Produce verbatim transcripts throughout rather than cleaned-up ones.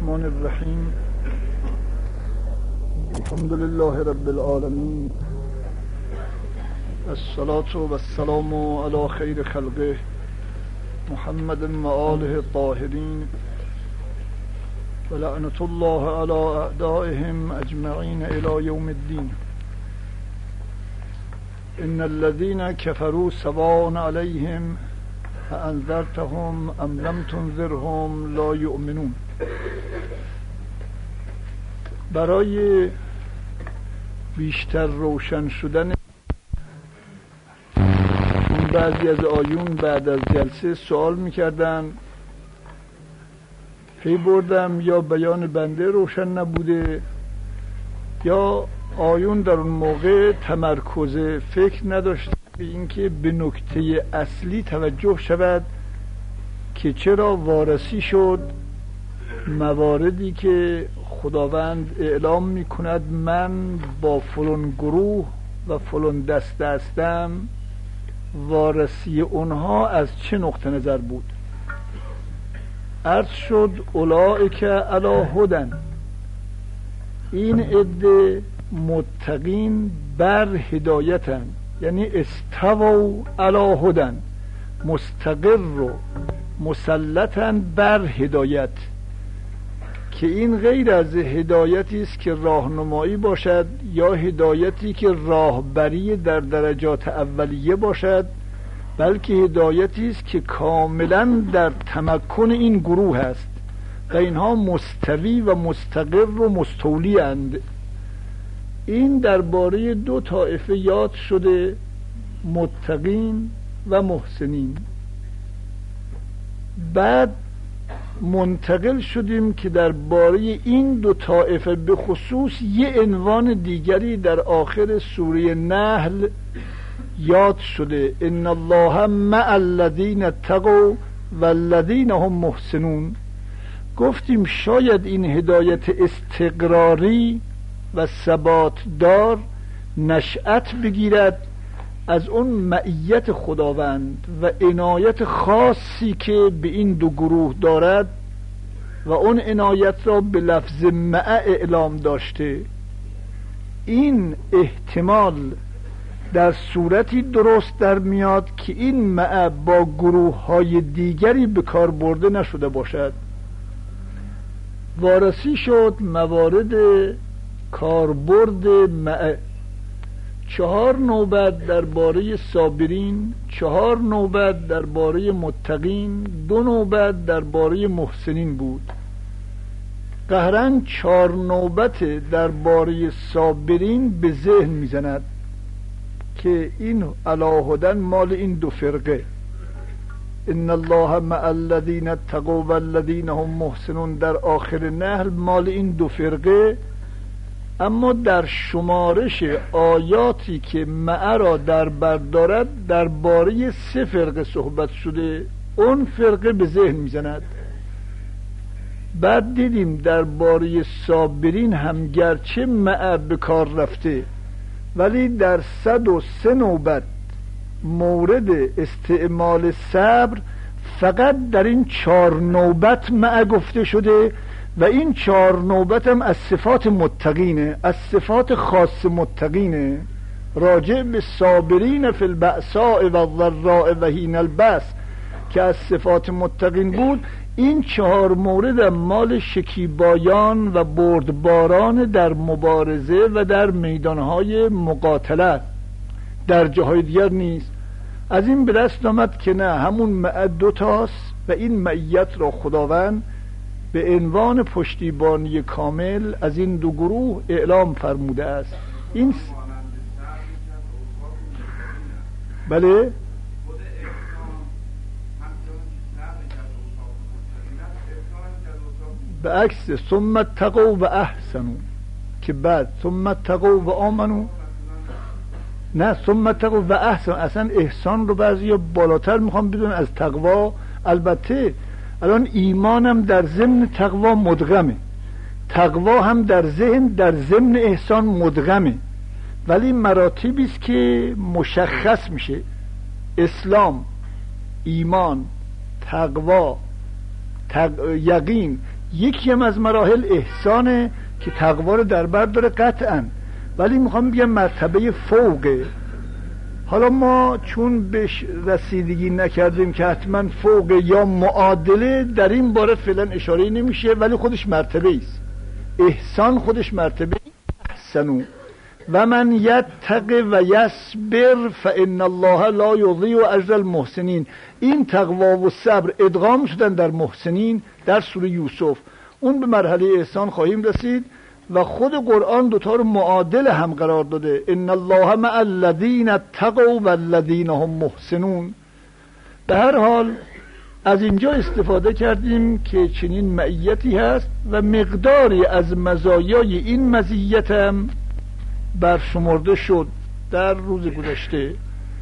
الرحمن الرحیم. الحمد لله رب العالمین، الصلاة و السلام علی خیر خلقه محمد و آله الطاهرین و لعنت الله علی اعدائهم اجمعین الی یوم الدین. ان الذين كفروا سواء عليهم فانذرتهم ام لم تنذرهم لا يؤمنون. برای بیشتر روشن شدن بعضی از آیون بعد از جلسه سوال میکردن، پی بردم یا بیان بنده روشن نبوده یا آیون در اون موقع تمرکز فکر نداشت به اینکه به نکته اصلی توجه شود که چرا وارسی شد مواردی که خداوند اعلام میکند من با فلان گروه و فلان دسته هستم، وارسی اونها از چه نقطه نظر بود. عرض شد اولئک علی هدی، این عده متقین بر هدایتن، یعنی استووا علی هدی، مستقر و مسلطن بر هدایت، که این غیر از هدایتی است که راهنمایی باشد یا هدایتی که راهبری در درجات اولیه باشد، بلکه هدایتی است که کاملا در تمکن این گروه است و اینها مستوی و مستقر و مستولی اند. این درباره دو طایفه یاد شده، متقین و محسنین. بعد منتقل شدیم که درباره این دو طایفه به خصوص یه عنوان دیگری در آخر سوره نحل یاد شده، ان الله مع الذین اتقوا والذین هم محسنون. گفتیم شاید این هدایت استقراری و ثبات دار نشأت بگیرد از اون معیت خداوند و عنایت خاصی که به این دو گروه دارد و اون عنایت را به لفظ مع اعلام داشته. این احتمال در صورتی درست در میاد که این مع با گروه های دیگری به کار برده نشده باشد. وارسی شد موارد کاربرد مع، چهار نوبت درباره صابرین، چهار نوبت درباره متقین، دو نوبت درباره محسنین بود. قهرن چهار نوبت درباره صابرین به ذهن میزند که این علاهدن مال این دو فرقه، ان الله مع الذین اتقوا والذین هم محسنون در آخر نحل مال این دو فرقه. اما در شمارش آیاتی که مع را در بر دارد درباره سه فرقه صحبت شده، اون فرقه به ذهن میزند. بعد دیدیم درباره صابرین هم گرچه مع به کار رفته، ولی در صد و سه نوبت مورد استعمال صبر فقط در این چهار نوبت مع گفته شده و این چهار نوبت هم از صفات متقینه، از صفات خاص متقینه، راجع به صابرین فی البأساء و الضراء و حین البأس که از صفات متقین بود. این چهار مورد مال شکیبایان و بردباران در مبارزه و در میدانهای مقاتله، در جاهای دیگر نیست. از این به دست آمد که نه، همون مع دوتاست و این معیت را خداوند به عنوان پشتیبانی کامل از این دو گروه اعلام فرموده است. این س... بله به عکس ثم اتقوا و احسنوا، که بعد ثم اتقوا و آمنوا، نه ثم اتقوا و احسنوا. اصلا احسان رو بعضی بالاتر میخوام بدون از تقوا. البته الان ایمانم در ضمن تقوا مدغمه، تقوا هم در ذهن در ضمن احسان مدغمه، ولی مراتبی است که مشخص میشه. اسلام، ایمان، تقوا، تق... یقین، یکی هم از مراحل احسانه که تقوا رو در بر داره قطعا، ولی میخوام بگم مرتبه فوقه. حالا ما چون بهش رسیدگی نکردیم که حتما فوق یا معادله، در این باره فعلا اشاره نمیشه، ولی خودش مرتبه است. احسان خودش مرتبه احسنو و من یتق و یصبر فان الله لا یضیع اجر المحسنین. این تقوا و صبر ادغام شدن در محسنین در سوره یوسف. اون به مرحله احسان خواهیم رسید و خود قرآن دوتا رو معادل هم قرار داده. ان الله مع الذین اتقوا والذین هم محسنون. به هر حال از اینجا استفاده کردیم که چنین معیتی هست و مقداری از مزایای این مزیت هم برشمرده شد در روز گذشته.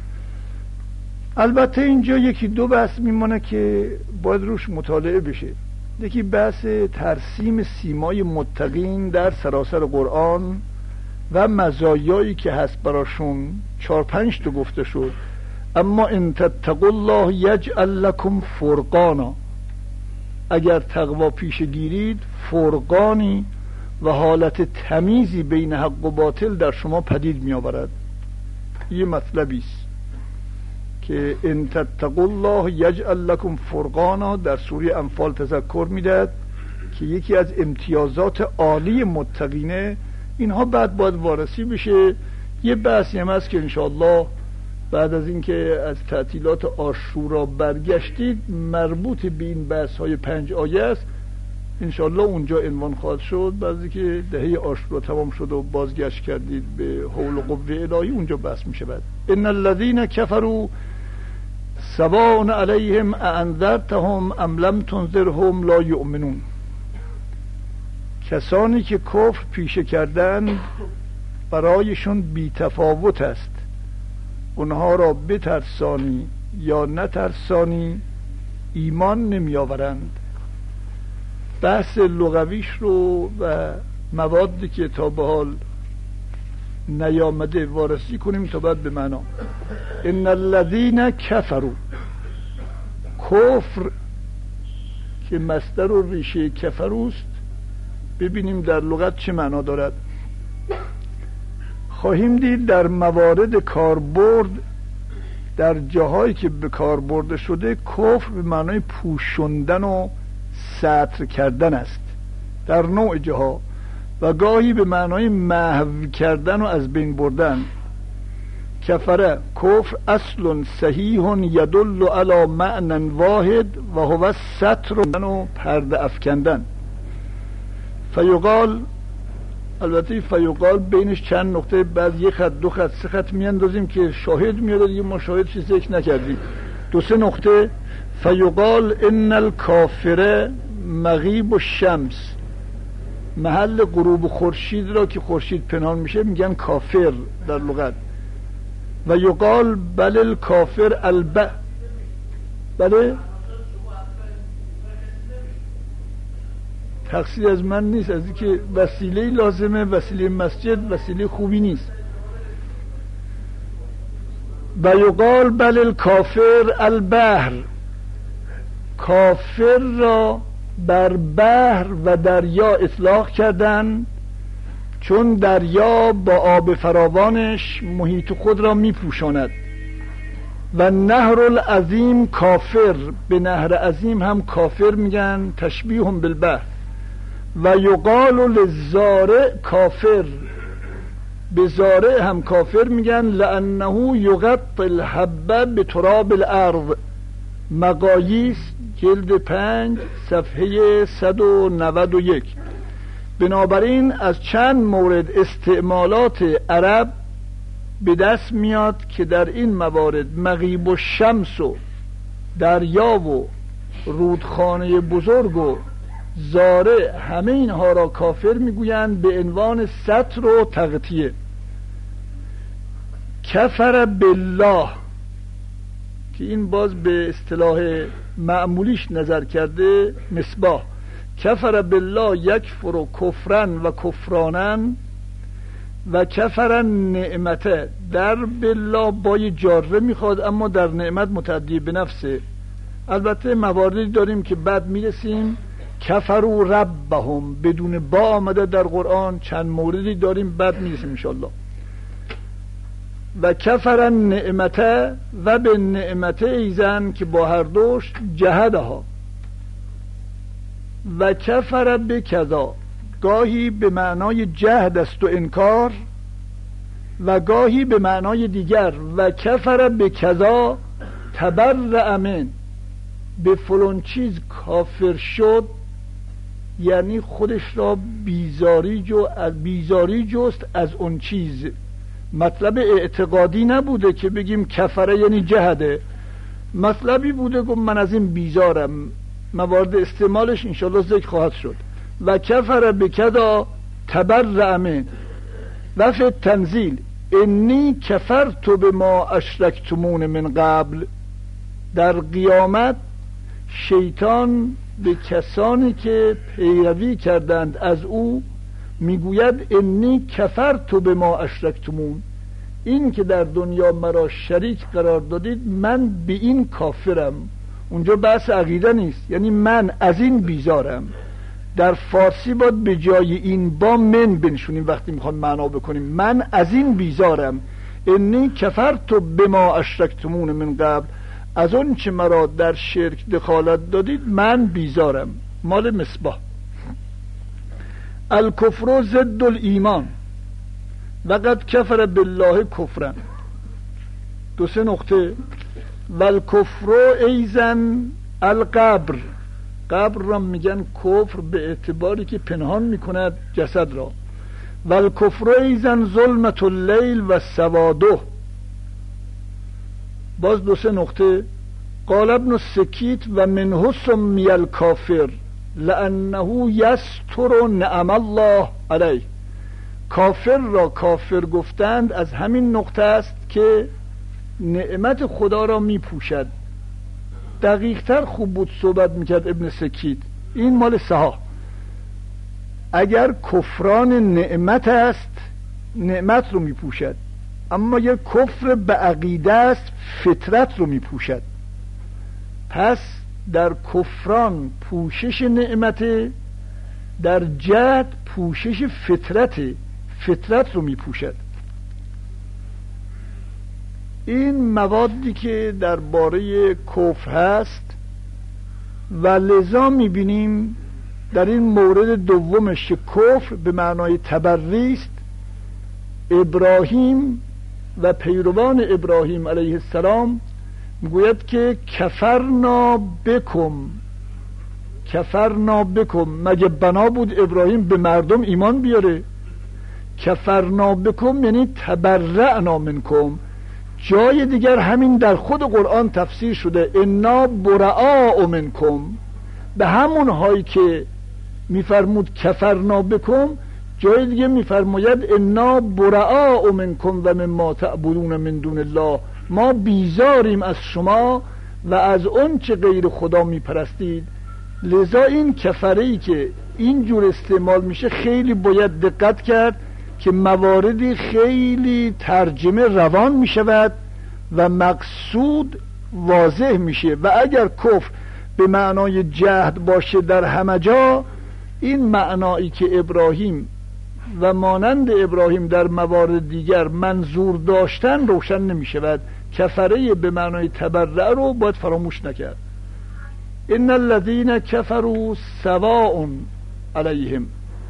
البته اینجا یکی دو بحث میمونه که باید روش مطالعه بشه. یکی بحث ترسیم سیمای متقین در سراسر قرآن و مزایایی که هست براشون، چار پنج تا گفته شد. اما ان تتقوا الله یجعل لکم فرقانا، اگر تقوا پیش گیرید فرقانی و حالت تمیزی بین حق و باطل در شما پدید می آورد. یه مطلبی است که ان تتقوا الله یجعل لکم فرقانا در سوره انفال تذکر میداد که یکی از امتیازات عالی متقینه. اینها بعد باید وارسی بشه. یه بحثی هم هست که انشاءالله بعد از اینکه از تعطیلات عاشورا برگشتید مربوط به این بحث های پنج آیه است، انشاءالله اونجا عنوان خواهد شد. بعد که دهه عاشورا تمام شد و بازگشت کردید به حول و قوه الهی، اونجا بحث میشه. بعد ان الذين كفروا سواء علیهم اانذرتهم ام لم تنذرهم لا یؤمنون. کسانی که کفر پیشه کردن برایشون بی تفاوت است، اونها را بترسانی یا نترسانی ایمان نمی آورند. بحث لغویش رو و موادی که تا به حال نیامده وارسی کنیم تا بعد به معنا. ان الذین کفروا، کفر که مصدر و ریشه کفروست، ببینیم در لغت چه معنا دارد. خواهیم دید در موارد کاربرد، در جاهایی که به کار برده شده، کفر به معنای پوشوندن و ستر کردن است در نوع جاها، و گاهی به معنای محو کردن و از بین بردن. کفره کفر اصل صحیح یدل علی معنی واحد و هو ستر و پرده افکندن. فیقال، البته فیقال بینش چند نقطه، بعد یک خط دو خط سه خط میاندازیم که شاهد میاد دیگه، ما شاهد چیزی ذکر نکردیم. دو سه نقطه. فیقال ان الکافر مغیب الشمس، محل غروب خورشید را که خورشید پنهان میشه میگن کافر در لغت. و یقال بل الکافر الب، بله تقصیر از من نیست، از اینکه وسیله لازمه، وسیله مسجد وسیله خوبی نیست. و یقال بل الکافر البحر، کافر را بر بحر و دریا اطلاق کردن، چون دریا با آب فراوانش محیط خود را می پوشاند. و نهر العظیم کافر، به نهر عظیم هم کافر میگن، تشبیه هم بالبحر. و یقال للزارع کافر، به زارع هم کافر میگن، لانه یغطی الحبه بتراب الارض. مقاییس جلد پنج صفحه صد و نود و یک. بنابراین از چند مورد استعمالات عرب به دست میاد که در این موارد مغیب و شمس و دریا و رودخانه بزرگ و زارع، همه اینها را کافر میگویند به عنوان ستر و تغطیه. کفر بالله، که این باز به اصطلاح معمولیش نظر کرده مصباح. کفر بالله یکفر و کفرن و کفرانن و کفرن نعمته. در بالله با یه جاره میخواد، اما در نعمت متعدی به نفسه. البته مواردی داریم که بعد میرسیم کفروا ربهم بدون با آمده در قرآن، چند موردی داریم بعد میرسیم انشالله. و کفر نعمته و به نعمته ایزن که با هر دوش جهدها. و کفر به کذا گاهی به معنای جهد است و انکار و گاهی به معنای دیگر. و کفر به کذا تبرأ من، به فلان چیز کافر شد یعنی خودش را بیزاری جو بیزاری جست از اون چیز. مطلب اعتقادی نبوده که بگیم کفره یعنی جهده، مطلبی بوده که من از این بیزارم. موارد استعمالش انشالله ذکر خواهد شد. و کفر بکدا تبرأ من. و فی التنزیل انی کفرت بما اشرکتمون من قبل. در قیامت شیطان به کسانی که پیروی کردند از او میگوید انی کفرت بما اشرکتمون، این که در دنیا مرا شریک قرار دادید من به این کافرم. اونجا بحث عقیده نیست، یعنی من از این بیزارم. در فارسی باید به جای این با من بنشونیم وقتی میخوام معنا بکنیم. من از این بیزارم، انی کفرت بما اشرکتمون من قبل، از اون چه مرا در شرک دخالت دادید من بیزارم. مال مصباح. الکفر ضد الایمان و قد کفر بالله کفرن. دو سه نقطه. و الکفر ایزن القبر، قبر را میگن کفر به اعتباری که پنهان میکند جسد را. و الکفر ایزن ظلمت اللیل و سواده. باز دو سه نقطه. قال ابن السکیت و منه سمی الکافر لانه یستر نعم الله علیه. کافر را کافر گفتند از همین نقطه است که نعمت خدا را می پوشد. دقیق تر خوب بود صحبت میکرد ابن سکیت. این مال سها. اگر کفران نعمت است نعمت رو می پوشد، اما یک کفر به عقیده است فطرت رو می پوشد. پس در کفران پوشش نعمت، در جهد پوشش فطرت، فطرت رو می پوشد. این موادی که درباره کفر هست و لذا می بینیم در این مورد دومش که کفر به معنای تبری است. ابراهیم و پیروان ابراهیم علیه السلام میگوید که کفرنا بکم، کفرنا بکم. مگه بنا بود ابراهیم به مردم ایمان بیاره؟ کفرنا بکم یعنی تبرأنا منکم. جای دیگر همین در خود قرآن تفسیر شده انا برعاء منکم. به همون هایی که میفرمود کفرنا بکم، جای دیگه میفرماید انا برعاء منکم و مما تعبدون من دون الله. ما بیزاریم از شما و از اون چه غیر خدا میپرستید. لذا این کفری که اینجور استعمال میشه خیلی باید دقت کرد که مواردی خیلی ترجمه روان میشود و مقصود واضح میشه. و اگر کفر به معنای جهد باشه در همه جا، این معنایی که ابراهیم و مانند ابراهیم در موارد دیگر منظور داشتن روشن نمیشود. کفره به معنای تبرع رو باید فراموش نکرد. ان الذين كفروا سواء علیهم.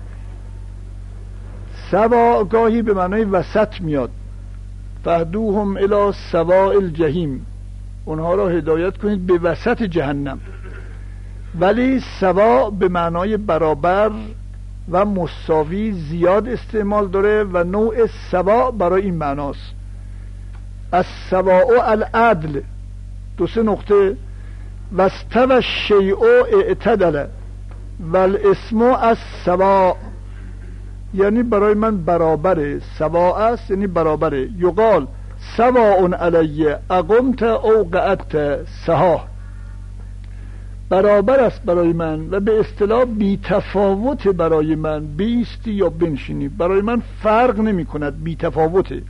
سوا گاهی به معنای وسط میاد. فهدوهم الی سواء الجحیم، اونها را هدایت کنید به وسط جهنم. ولی سوا به معنای برابر و مساوی زیاد استعمال داره و نوع سوا برای این معناست. از سواء العدل. دو سه نقطه. و استوى الشیء اعتدل و الاسم از سوا، یعنی برای من برابره. سوا است یعنی برابره. یقال سواء علی اقمت او قعدت سها، برابر است برای من و به اصطلاح بی تفاوت برای من، بیستی یا بنشینی برای من فرق نمی کند، بی تفاوته.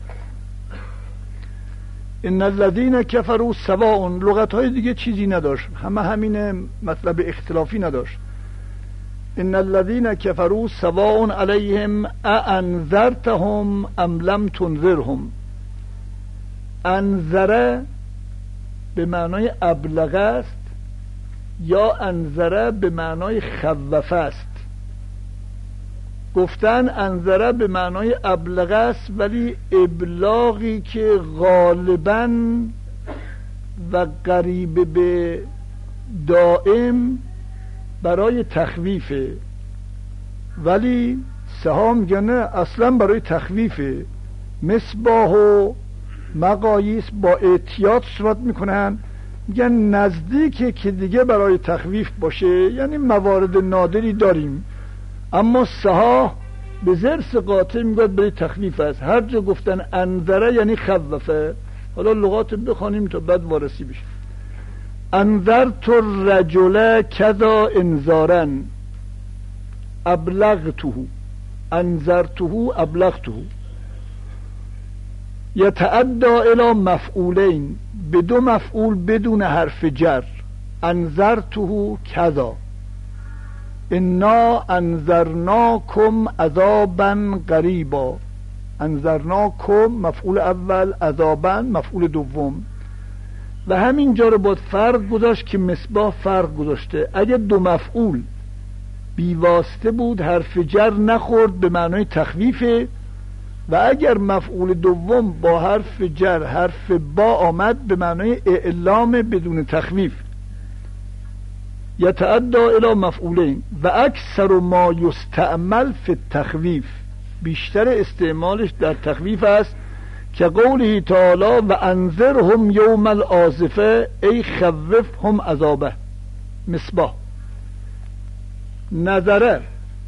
ان الذين كفروا سواء لغت های دیگه چیزی نداشت، همه همین مطلب اختلافی نداشت. ان الذين كفروا سواء عليهم اانذرتهم ام لم تنذرهم. انذره به معنای ابلغ است یا انذره به معنای خوف است. گفتن انذره به معنای ابلغ است، ولی ابلاغی که غالباً و قریب به دائم برای تخویفه، ولی سها میگن نه، اصلا برای تخویفه. مصباح و مقاییس با احتیاط صحبت میکنن، میگن نزدیکه که دیگه برای تخویف باشه، یعنی موارد نادری داریم، اما سها به زرس قاطع میگوید برای تخویف است. هر جا گفتن انذره یعنی خوفه. حالا لغات بخوانیم تا بعد وارسی بشه. انذرت الرجل کذا انذارا ابلغته، انذرته ابلغته. یتعدی الی مفعولین، به دو مفعول بدون حرف جر. انذرته کذا، انا انذرناکم عذابا قریبا. انذرناکم مفعول اول، عذابا مفعول دوم. و همینجا رو باید فرق گذاشت که مصباح فرق گذاشته. اگه دو مفعول بیواسطه بود حرف جر نخورد به معنای تخویفه، و اگر مفعول دوم با حرف جر حرف با آمد به معنای اعلام بدون تخویف. یتعدی الی مفعولین و اکثر ما یستعمل فی التخویف، بیشتر استعمالش در تخویف است، که قوله تعالی و انذرهم یوم الآزفه ای خوفهم عذابه. مصباح. نظره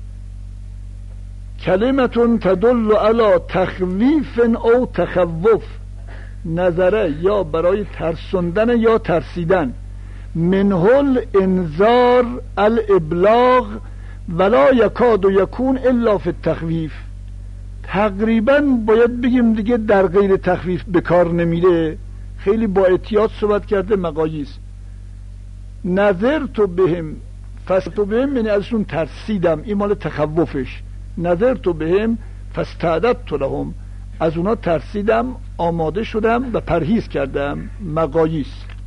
کلمتون تدل علی تخویف او تخوف. نظره یا برای ترسوندن یا ترسیدن. منهل انذار الابلاغ ولا یکاد یکون الا فی التخویف. تقریبا باید بگیم دیگه در غیر تخویف به کار نمیره. خیلی با احتیاط صحبت کرده مقاییس. نظر تو بهم فستو بهم یعنی ازشون ترسیدم، این مال تخوفش. نظر تو بهم فاستعددت لهم، از اونا ترسیدم، آماده شدم و پرهیز کردم. مقاییس.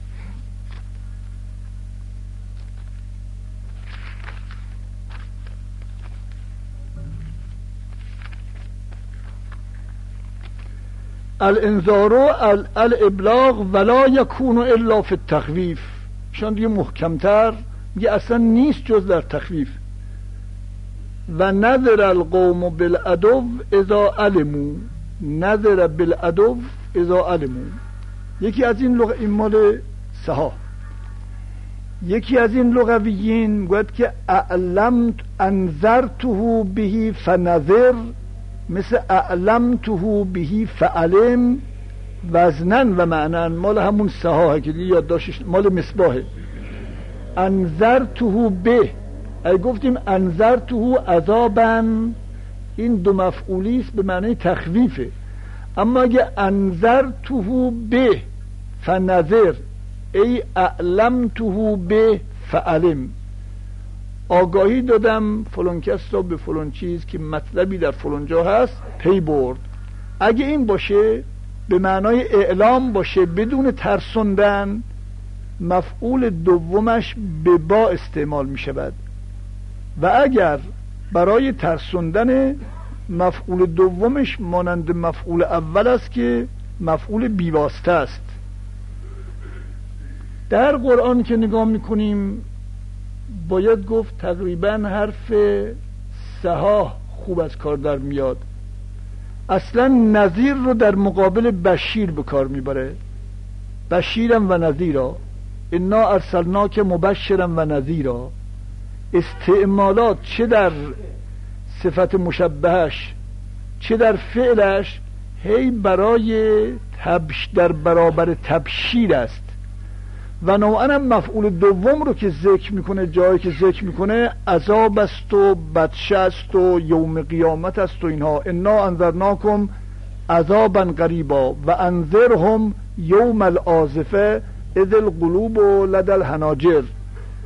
الانذار الابلاغ ولا یکون الا فی التخویف. شان دیگه محکمتر میگه اصلا نیست جز در تخویف. و نذر القوم بالعدو اذا علموا، نذر بالعدو اذا علموا. یکی از این لغ... این مال سها. یکی از این لغویین گوید که اعلمت انذرته به فنذر، مثل اعلمته به فعلم، وزنن و معنن مال همون سها که دیگه یادداشتش مال مصباحه. انذرته به، اگه گفتیم انذرته عذابا، این دو مفعولی است به معنی تخویفه. اما اگه انذرته به فنذر ای اعلمته به فعلم، آگاهی دادم فلان کس را به فلان چیز که مطلبی در فلان جا هست پی برد. اگه این باشه به معنای اعلام باشه بدون ترسوندن، مفعول دومش به با استعمال می شود. و اگر برای ترسوندن، مفعول دومش مانند مفعول اول است که مفعول بیواسطه است. در قرآن که نگاه میکنیم باید گفت تقریبا حرف سها خوب از کار در میاد. اصلا نذیر رو در مقابل بشیر به کار میبره. بشیرم و نذیرا، انا ارسلناک مبشرا و نذیرا. استعمالات چه در صفت مشبهش چه در فعلش هی برای تبش در برابر تبشیر است. و نوعا مفعول دوم رو که ذکر میکنه، جایی که ذکر میکنه عذاب است و بطشه است و یوم قیامت است و اینها. انا انذرناکم عذابا قریبا و انذرهم یوم الآزفه اذ القلوب لدى الحناجر.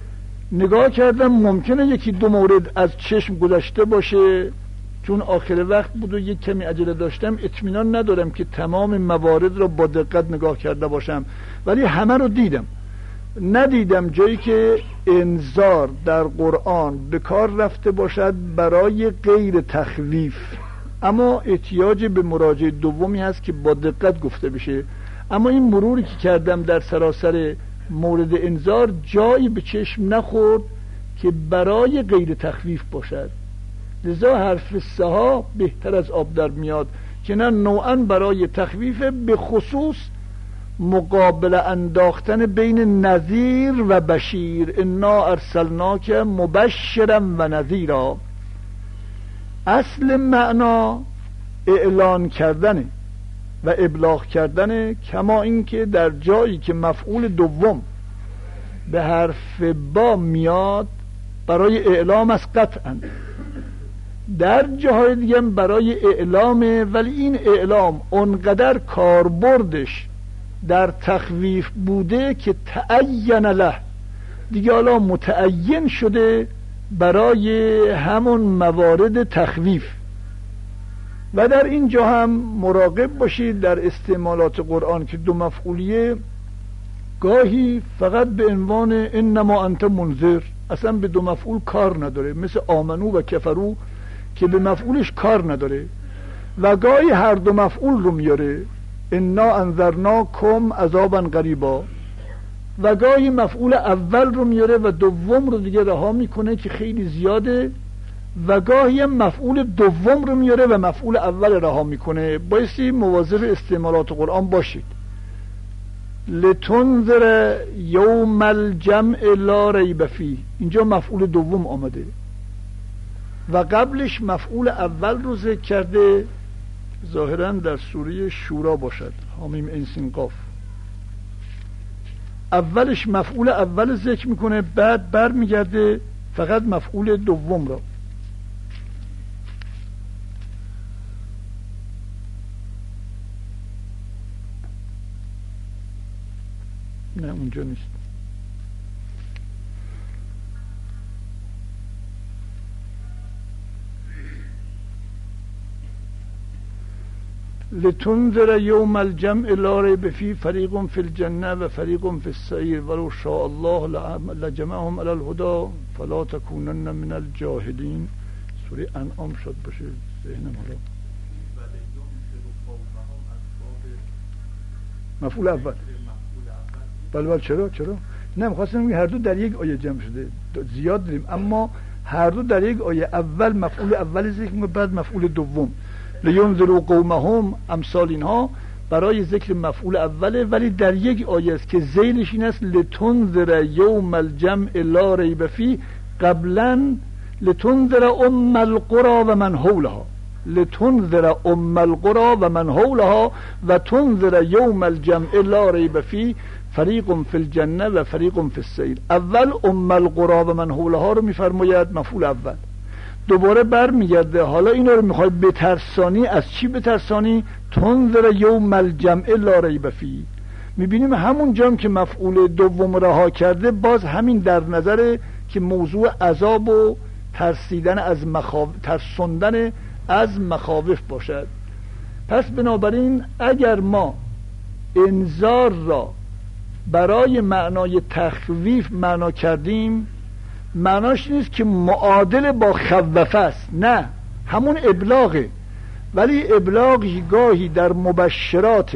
نگاه کردم ممکنه یکی دو مورد از چشم گذشته باشه، چون آخر وقت بود و یک کمی عجله داشتم، اطمینان ندارم که تمام موارد رو با دقت نگاه کرده باشم، ولی همه رو دیدم. ندیدم جایی که انذار در قرآن به کار رفته باشد برای غیر تخویف، اما احتیاج به مراجعه دومی هست که با دقت گفته بشه. اما این مروری که کردم در سراسر مورد انذار جایی به چشم نخورد که برای غیر تخویف باشد، لذا حرف سها بهتر از آب در میاد که نه نوعا برای تخویف، به خصوص مقابل انداختن بین نذیر و بشیر. انا ارسلناک مبشرا و نذیرا. اصل معنا اعلان کردنه و ابلاغ کردنه، کما اینکه در جایی که مفعول دوم به حرف با میاد برای اعلام از قطعا، در جاهای دیگه برای اعلامه، ولی این اعلام اونقدر کاربردش در تخویف بوده که تعین له، دیگه حالا متعین شده برای همون موارد تخویف. و در اینجا هم مراقب باشید در استعمالات قرآن که دو مفعولیه گاهی فقط به عنوان انما انت منذر، اصلا به دو مفعول کار نداره، مثل آمنو و کفرو که به مفعولش کار نداره، و گاهی هر دو مفعول رو میاره، انا انذرناکم عذابا قریبا، و گاهی مفعول اول رو میاره و دوم رو دیگه رها میکنه که خیلی زیاده، و گاهی مفعول دوم رو میاره و مفعول اول رها میکنه. بایستی مواظب استعمالات قرآن باشید. لتنذر یوم الجمع لا ریب فیه، اینجا مفعول دوم آمده و قبلش مفعول اول رو ذکر کرده، ظاهرا در سوره شورا باشد، حامیم عین سین قاف. اولش مفعول اول ذکر میکنه، بعد بر میگرده فقط مفعول دوم را. نه اونجا نیست. لتنذر یوم الجمع لا ریب فیه فریق فی الجنه و فریق فی السعیر ولو شاء الله لجمعهم علی الهدی فلا تکونن من الجاهلین. سوره انعام شد باشه ذهنم. حالا مفعول اول. بله بله چرا چرا نه می‌خواستم بگم هر دو در یک آیه جمع شده، زیاد داریم، اما هر دو در یک آیه، اول مفعول اول ذکر می‌کنه بعد مفعول دوم. لینذروا قومهم امثال اینها برای ذکر مفعول اوله، ولی در یک آیه است که ذیلش این است لتنذر یوم الجمع لا ریب فیه، قبلا لتنذر ام القرى و من حولها، لتنذر ام القرى و من حولها و تنذر یوم الجمع لا ریب فیه فریق فی الجنه و فریق فی السعیر. اول ام القرى و من حولها رو میفرماید مفعول اول، دوباره بر میگرده حالا اینا رو میخوای بترسانی. از چی بترسانی؟ تنذر یوم الجمع لا ریب فیه. میبینیم همون جام که مفعول دوم رها کرده، باز همین در نظره که موضوع عذاب و ترسیدن از مخاوف، ترسوندن از مخاوف باشد. پس بنابراین اگر ما انذار را برای معنای تخویف معنا کردیم، معناش نیست که معادل با خوف است، نه، همون ابلاغه، ولی ابلاغی گاهی در مبشرات،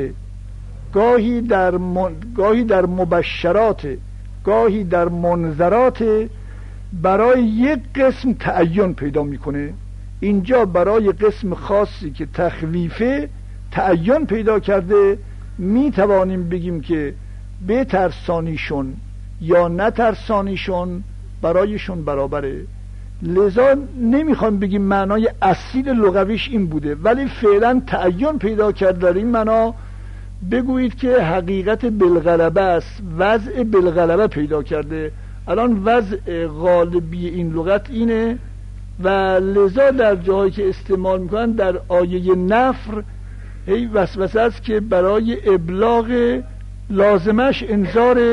گاهی در من... گاهی در مبشرات، گاهی در منذرات، برای یک قسم تعین پیدا میکنه. اینجا برای قسم خاصی که تخویفه تعین پیدا کرده، میتوانیم بگیم که بترسانیشون یا نترسانیشون برایشون برابره. لذا نمیخوام بگیم معنای اصیل لغویش این بوده، ولی فعلا تعین پیدا کرد در این معنا بگویید که حقیقت بالغلبه است، وضع بالغلبه پیدا کرده. الان وضع غالبی این لغت اینه و لذا در جاهایی که استعمال میکنن در آیه نفر هی وسوسه است که برای ابلاغ لازمش انذاره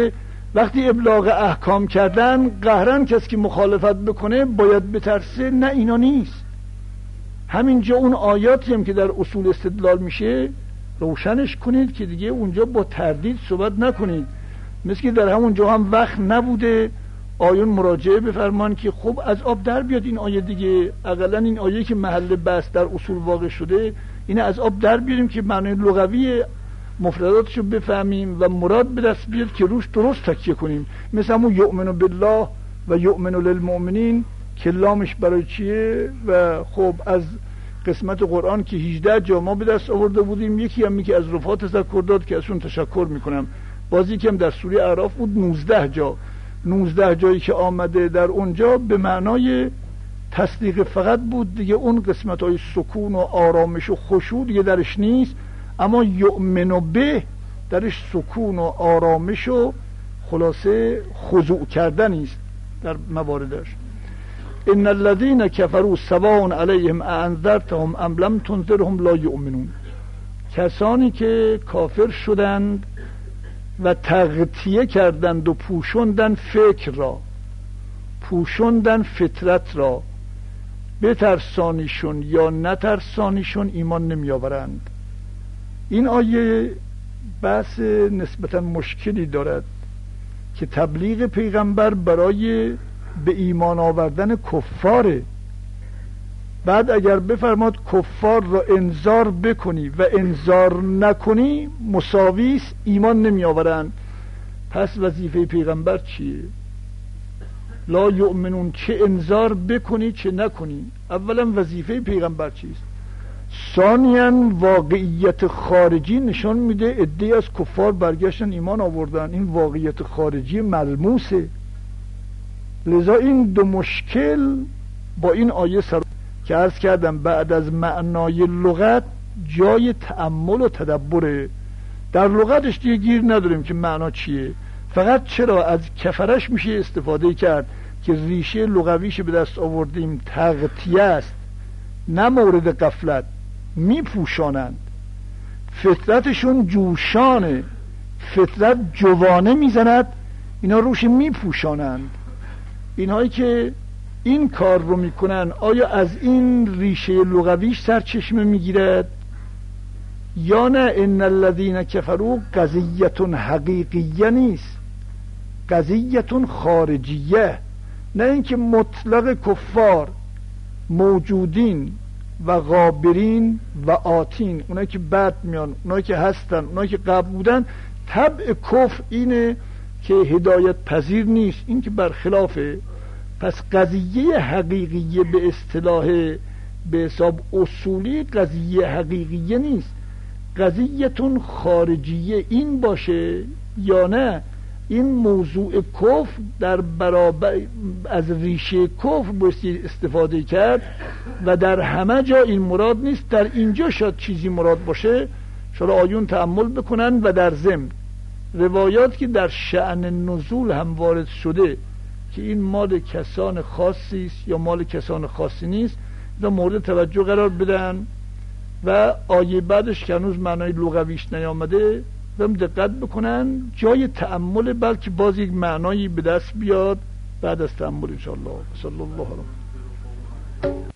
وقتی ابلاغ احکام کردن قهرن کسی که مخالفت بکنه باید بترسه، نه اینا نیست. همینجا اون آیاتی هم که در اصول استدلال میشه روشنش کنید که دیگه اونجا با تردید صحبت نکنید. مثل که در همونجا هم وقت نبوده آیون مراجعه بفرمان که خب از آب در بیاد این آیه دیگه، اقلا این آیه که محل بحث در اصول واقع شده اینه از آب در بیاریم که معنی لغوی مفرداتشو بفهمیم و مراد به دست بیاد که روش درست تکیه کنیم. مثل همون یؤمن بالله و یؤمن للمؤمنین که لامش برای چیه. و خب از قسمت قرآن که هجده جا ما به دست آورده بودیم، یکی هم که از رفات تذکر داد که ازشون تشکر میکنم، بازی که هم در سوره اعراف بود نوزده جا نوزده جایی که آمده در اونجا به معنای تصدیق فقط بود دیگه. اون قسمت های سکون و آرامش و خشوع دیگه درش نیست، اما یؤمن به درش سکون و آرامش و خلاصه خضوع کردن است در مواردش. ان الذين كفروا سواء عليهم اانذرتهم ام لم تنذرهم لا یؤمنون. کسانی که کافر شدند و تغطیه کردند و پوشوندن فکر را، پوشوندن فطرت را، بترسانیشون یا نترسانیشون ایمان نمی آورند. این آیه بحث نسبتا مشکلی دارد که تبلیغ پیغمبر برای به ایمان آوردن کفاره. بعد اگر بفرماد کفار را انذار بکنی و انذار نکنی مساویس ایمان نمی آورند، پس وظیفه پیغمبر چیه؟ لا یؤمنون، چه انذار بکنی چه نکنی. اولا وظیفه پیغمبر چیست؟ ثانیاً واقعیت خارجی نشان میده عده‌ای از کفار برگشتن ایمان آوردن. این واقعیت خارجی ملموسه. لذا این دو مشکل با این آیه سر که عرض کردم بعد از معنای لغت جای تأمل و تدبره. در لغتش دیگه گیر نداریم که معنا چیه، فقط چرا از کفرش میشه استفاده کرد که ریشه لغویش به دست آوردیم تغطیه است، نه مورد غفلت. میپوشانند، فطرتشون جوشانه، فطرت جوانه میزند، اینا روش میپوشانند. اینهایی که این کار رو میکنن آیا از این ریشه لغویش سرچشمه میگیرد یا نه؟ ان الذین کفروا قضیه حقیقیه نیست، قضیه خارجیه. نه اینکه مطلق کفار موجودین و غابرین و آتین، اونایی که بعد میان، اونایی که هستن، اونایی که قبل بودن، طبع کفر اینه که هدایت پذیر نیست، این که برخلافه. پس قضیه حقیقیه به اصطلاح به حساب اصولی قضیه حقیقیه نیست، قضیه‌تون خارجیه. این باشه یا نه این موضوع کفر در برابر از ریشه کفر باید استفاده کرد و در همه جا این مراد نیست. در اینجا شاید چیزی مراد باشه، شاید آیون تأمل بکنن. و در ضمن روایات که در شأن نزول هم وارد شده که این مال کسان خاصی است یا مال کسان خاصی نیست، دا مورد توجه قرار بدن. و آیه بعدش که هنوز معنای لغویش نیامده هم دقت بکنن، جای تأمل، بلکه باز یک معنایی به دست بیاد بعد از تأمل انشاءالله. صلی الله علیه